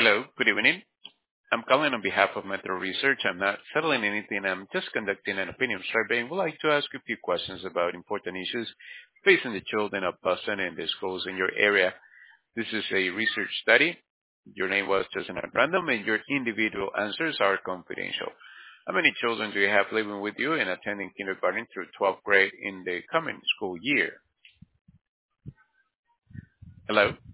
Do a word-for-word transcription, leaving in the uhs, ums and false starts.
Hello, good evening. I'm calling on behalf of Metro Research. I'm not settling anything. I'm just conducting an opinion survey and would like to ask a few questions about important issues facing the children of Boston and the schools in your area. This is a research study. Your name was chosen at random and your individual answers are confidential. How many children do you have living with you and attending kindergarten through twelfth grade in the coming school year? Hello?